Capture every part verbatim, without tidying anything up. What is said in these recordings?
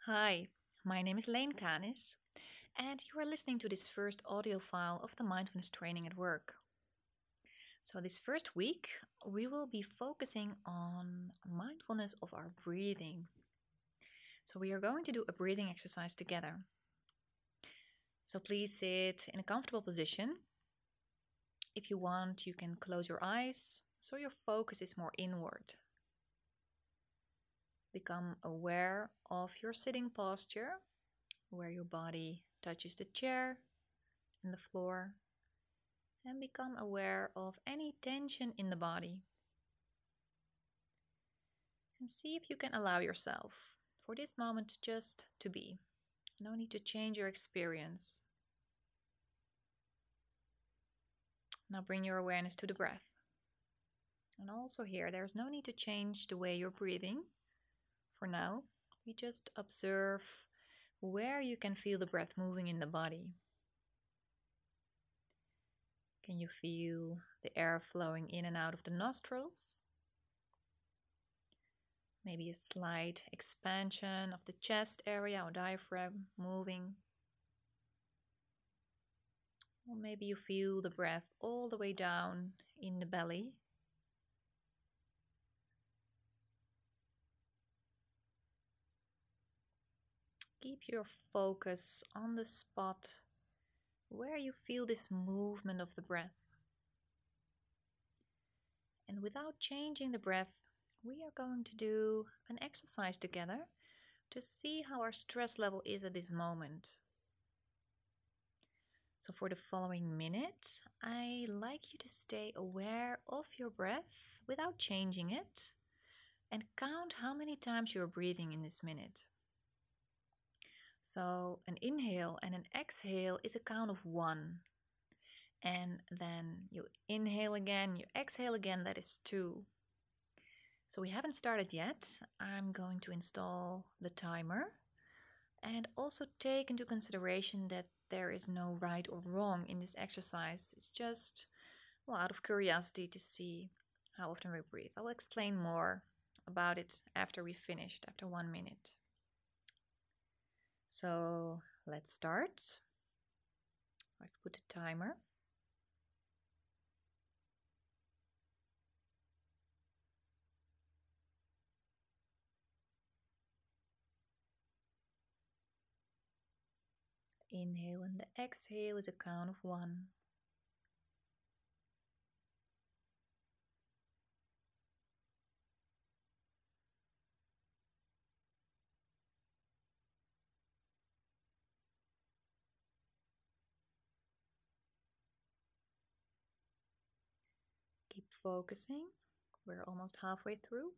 Hi, my name is Lane Canis, and you are listening to this first audio file of the mindfulness training at work. So, this first week, we will be focusing on mindfulness of our breathing. So, we are going to do a breathing exercise together. So, please sit in a comfortable position. If you want, you can close your eyes so your focus is more inward. Become aware of your sitting posture, where your body touches the chair and the floor, and become aware of any tension in the body. And see if you can allow yourself for this moment just to be. No need to change your experience. Now bring your awareness to the breath. And also here, there's no need to change the way you're breathing. For now, we just observe where you can feel the breath moving in the body. Can you feel the air flowing in and out of the nostrils? Maybe a slight expansion of the chest area or diaphragm moving. Or maybe you feel the breath all the way down in the belly. Keep your focus on the spot where you feel this movement of the breath. And without changing the breath, we are going to do an exercise together to see how our stress level is at this moment. So for the following minute, I like you to stay aware of your breath without changing it and count how many times you're breathing in this minute. So an inhale and an exhale is a count of one. And then you inhale again, you exhale again, that is two. So we haven't started yet. I'm going to install the timer and also take into consideration that there is no right or wrong in this exercise. It's just, well, out of curiosity to see how often we breathe. I'll explain more about it after we finished, after one minute. So let's start. I've put a timer. Inhale and the exhale is a count of one. Keep focusing. We're almost halfway through.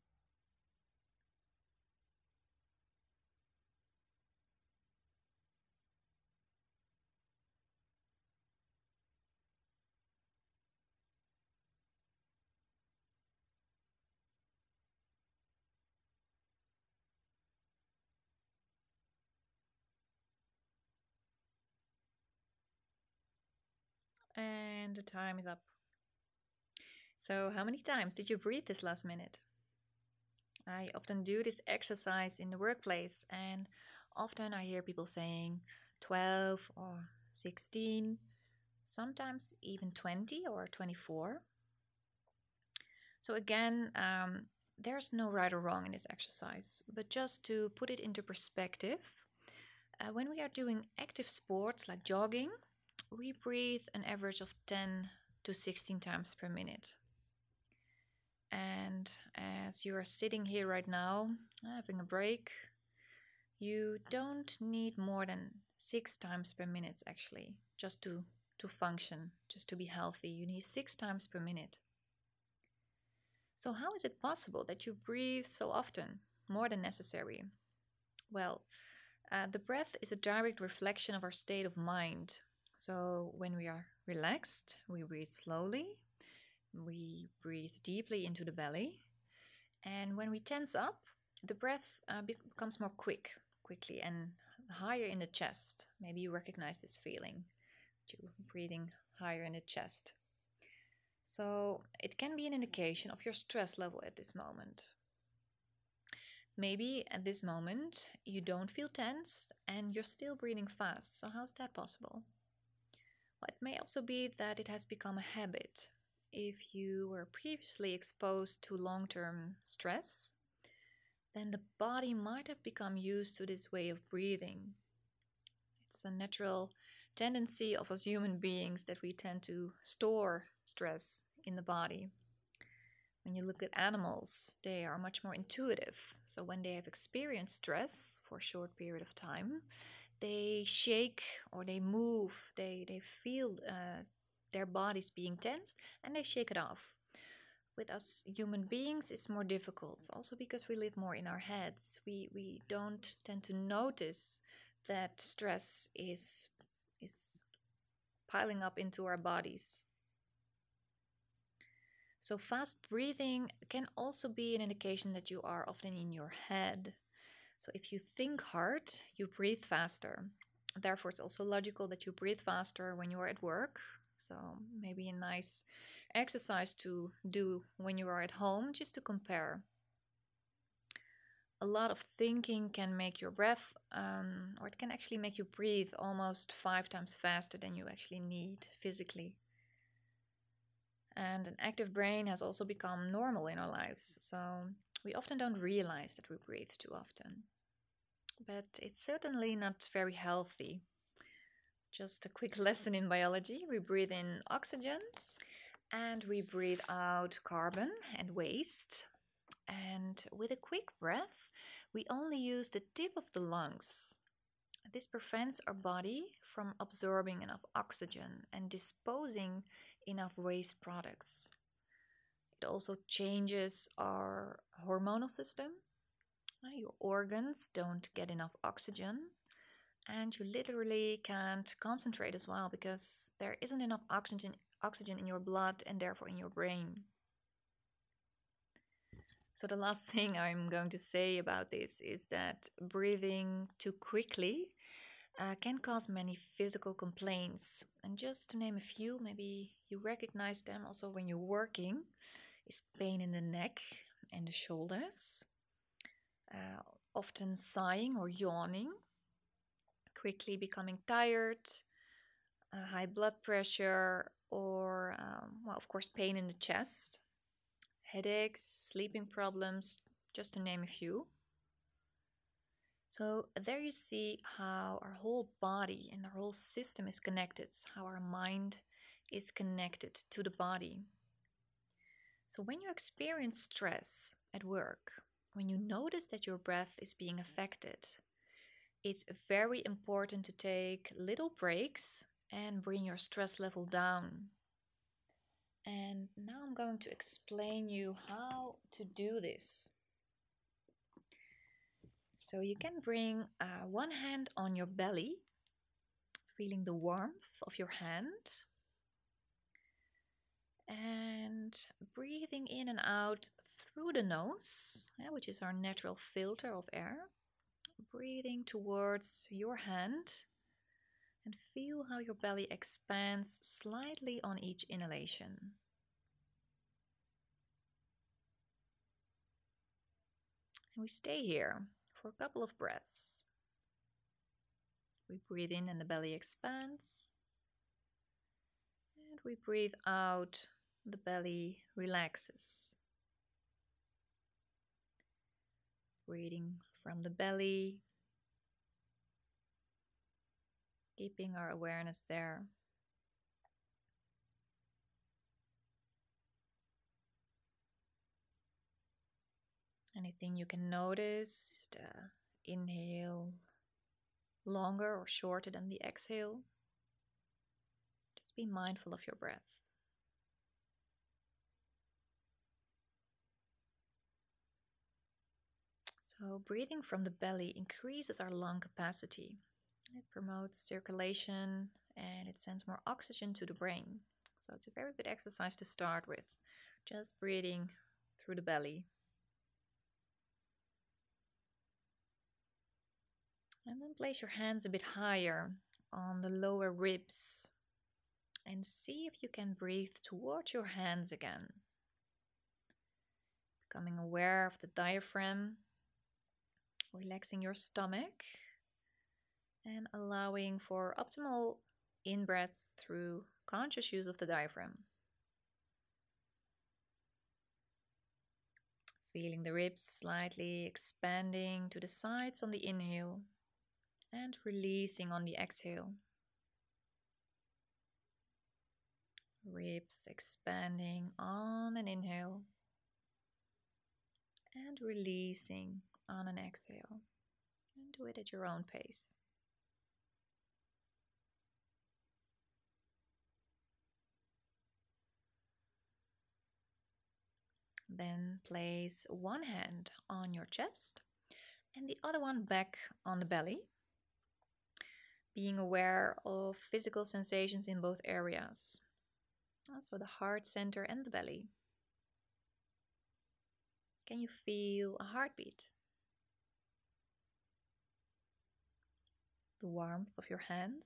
And the time is up. So, how many times did you breathe this last minute? I often do this exercise in the workplace, and often I hear people saying twelve or sixteen, sometimes even twenty or twenty-four. So, again, um, there's no right or wrong in this exercise, but just to put it into perspective, uh, when we are doing active sports like jogging, we breathe an average of ten to sixteen times per minute. And as you are sitting here right now, having a break, you don't need more than six times per minute actually, just to, to function, just to be healthy. You need six times per minute. So, how is it possible that you breathe so often, more than necessary? Well, uh, the breath is a direct reflection of our state of mind. So, when we are relaxed, we breathe slowly, we breathe deeply into the belly, and when we tense up, the breath uh, becomes more quick, quickly, and higher in the chest. Maybe you recognize this feeling, you breathing higher in the chest. So it can be an indication of your stress level at this moment. Maybe at this moment you don't feel tense and you're still breathing fast. So, how's that possible? Well, it may also be that it has become a habit. If you were previously exposed to long term stress, then the body might have become used to this way of breathing. It's a natural tendency of us human beings that we tend to store stress in the body. When you look at animals, they are much more intuitive. So when they have experienced stress for a short period of time, they shake or they move, they, they feel uh, their bodies being tense and they shake it off. With us human beings, it's more difficult, also because we live more in our heads. We, we don't tend to notice that stress is, is piling up into our bodies. So, fast breathing can also be an indication that you are often in your head. So, if you think hard, you breathe faster. Therefore, it's also logical that you breathe faster when you are at work. So, maybe a nice exercise to do when you are at home, just to compare. A lot of thinking can make your breath, um, or it can actually make you breathe almost five times faster than you actually need physically. And an active brain has also become normal in our lives, so we often don't realize that we breathe too often. But it's certainly not very healthy. Just a quick lesson in biology: we breathe in oxygen and we breathe out carbon and waste. And with a quick breath, we only use the tip of the lungs. This prevents our body from absorbing enough oxygen and disposing enough waste products. It also changes our hormonal system. Your organs don't get enough oxygen, and you literally can't concentrate as well because there isn't enough oxygen oxygen in your blood and therefore in your brain. So the last thing I'm going to say about this is that breathing too quickly uh, can cause many physical complaints. And just to name a few, maybe you recognize them also when you're working, is pain in the neck and the shoulders, uh, often sighing or yawning, quickly becoming tired, uh, high blood pressure, or, um, well, of course, pain in the chest, headaches, sleeping problems, just to name a few. So there you see how our whole body and our whole system is connected, how our mind is connected to the body. So when you experience stress at work, when you notice that your breath is being affected, it's very important to take little breaks and bring your stress level down. And now I'm going to explain you how to do this. So you can bring uh, one hand on your belly, feeling the warmth of your hand, and breathing in and out through the nose, yeah, which is our natural filter of air. Breathing towards your hand and feel how your belly expands slightly on each inhalation. And we stay here for a couple of breaths. We breathe in and the belly expands. And we breathe out, the belly relaxes. Breathing from the belly, keeping our awareness there. Anything you can notice is the inhale longer or shorter than the exhale. Just be mindful of your breath. So breathing from the belly increases our lung capacity. It promotes circulation and it sends more oxygen to the brain. So it's a very good exercise to start with, just breathing through the belly. And then place your hands a bit higher on the lower ribs and see if you can breathe towards your hands again. Becoming aware of the diaphragm Relaxing your stomach and allowing for optimal in-breaths through conscious use of the diaphragm. Feeling the ribs slightly expanding to the sides on the inhale and releasing on the exhale. Ribs expanding on an inhale and releasing on an exhale. And do it at your own pace. Then place one hand on your chest and the other one back on the belly, being aware of physical sensations in both areas, also the heart center and the belly. Can you feel a heartbeat? The warmth of your hands?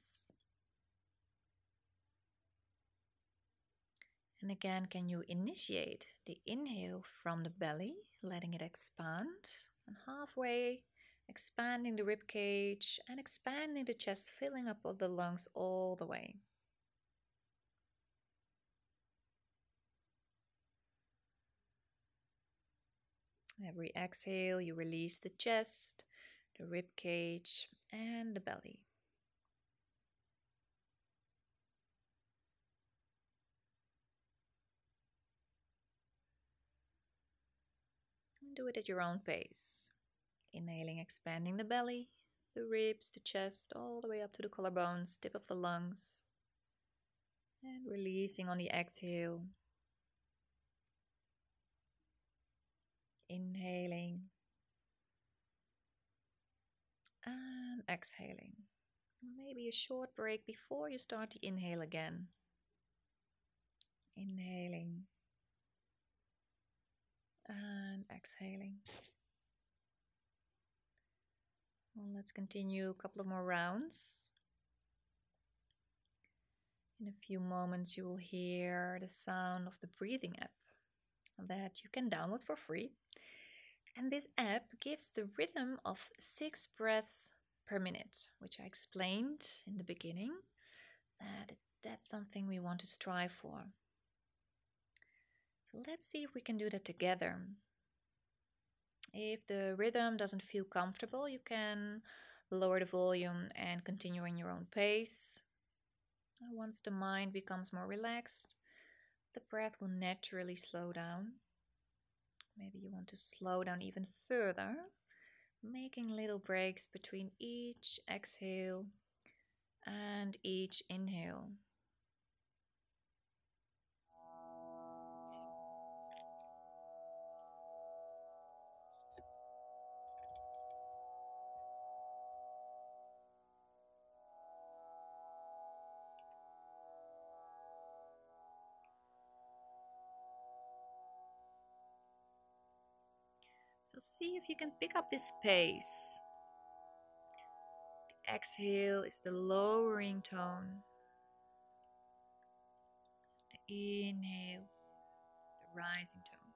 And again, can you initiate the inhale from the belly, letting it expand, and halfway expanding the rib cage and expanding the chest, filling up all the lungs all the way. Every exhale, you release the chest, the rib cage, and the belly. And do it at your own pace. Inhaling, expanding the belly, the ribs, the chest, all the way up to the collarbones, tip of the lungs. And releasing on the exhale. Inhaling and exhaling. Maybe a short break before you start the inhale again. Inhaling and exhaling. Well, let's continue a couple of more rounds. In a few moments, you will hear the sound of the breathing app that you can download for free. And this app gives the rhythm of six breaths per minute, which I explained in the beginning, that that's something we want to strive for. So let's see if we can do that together. If the rhythm doesn't feel comfortable, you can lower the volume and continue in your own pace. Once the mind becomes more relaxed, the breath will naturally slow down. Maybe you want to slow down even further, making little breaks between each exhale and each inhale. So see if you can pick up this pace. The exhale is the lowering tone. The inhale is the rising tone.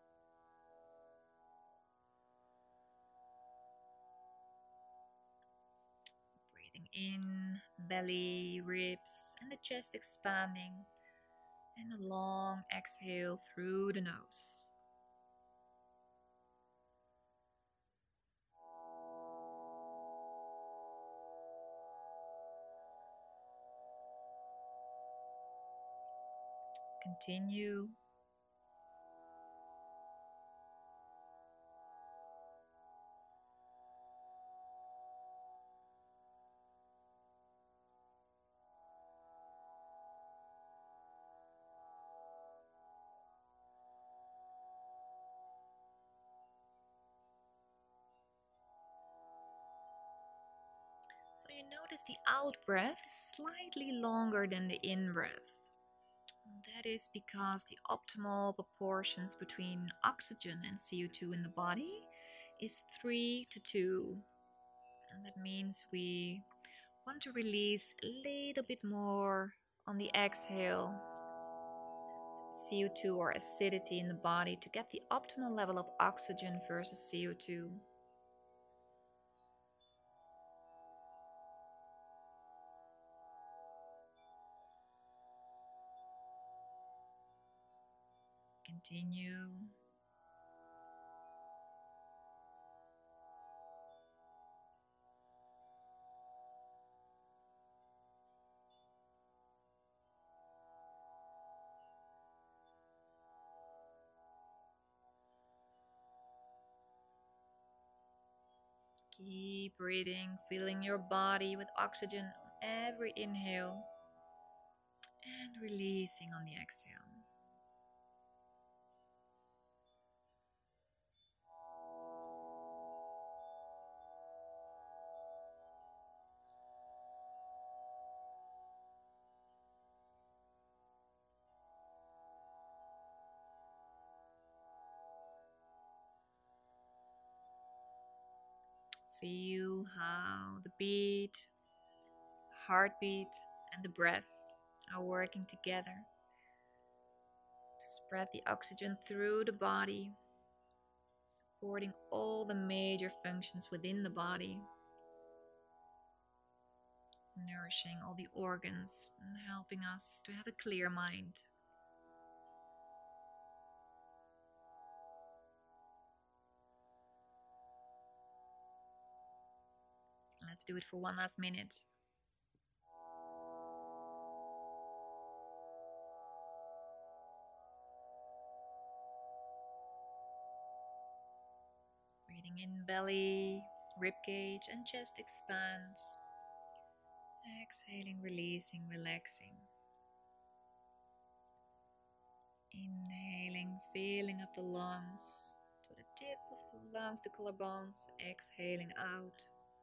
Breathing in, belly, ribs, and the chest expanding. And a long exhale through the nose. Continue. So you notice the out breath is slightly longer than the in breath. That is because the optimal proportions between oxygen and C O two in the body is three to two. And that means we want to release a little bit more on the exhale C O two or acidity in the body to get the optimal level of oxygen versus C O two. Continue. Keep breathing, filling your body with oxygen on every inhale and releasing on the exhale. Feel how the beat, heartbeat, and the breath are working together to spread the oxygen through the body, supporting all the major functions within the body, nourishing all the organs and helping us to have a clear mind. Let's do it for one last minute. Breathing in, belly, rib cage, and chest expands. Exhaling, releasing, relaxing. Inhaling, filling up the lungs to the tip of the lungs, the collarbones. Exhaling out.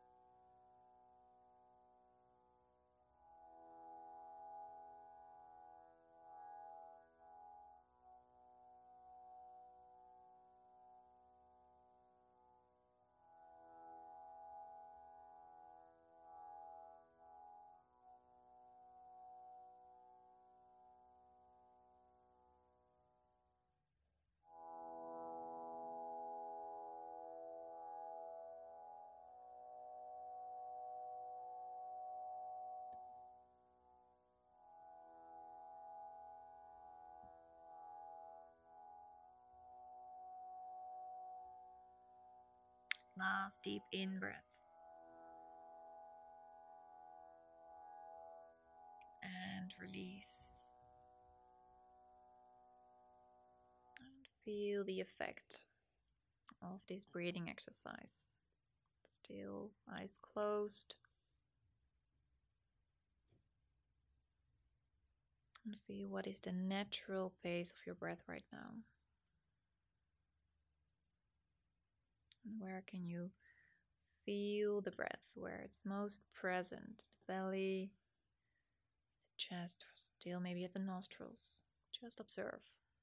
Last deep in breath. And release. And feel the effect of this breathing exercise. Still, eyes closed. And feel what is the natural pace of your breath right now. And where can you feel the breath, where it's most present? The belly, the chest, or still maybe at the nostrils. Just observe.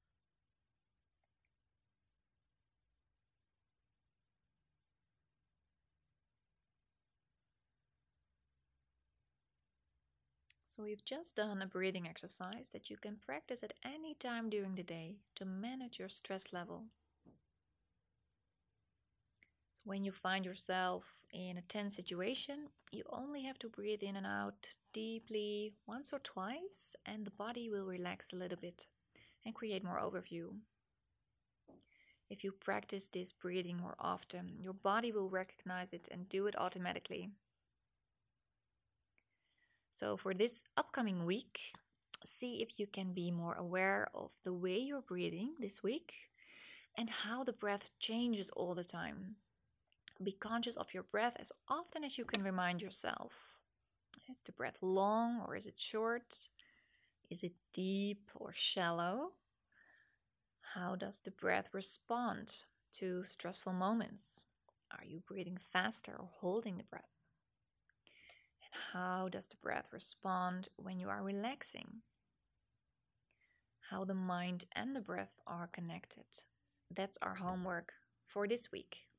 So we've just done a breathing exercise that you can practice at any time during the day to manage your stress level. When you find yourself in a tense situation, you only have to breathe in and out deeply once or twice, and the body will relax a little bit and create more overview. If you practice this breathing more often, your body will recognize it and do it automatically. So, for this upcoming week, see if you can be more aware of the way you're breathing this week and how the breath changes all the time. Be conscious of your breath as often as you can remind yourself. Is the breath long or is it short? Is it deep or shallow? How does the breath respond to stressful moments? Are you breathing faster or holding the breath? And how does the breath respond when you are relaxing? How the mind and the breath are connected. That's our homework for this week.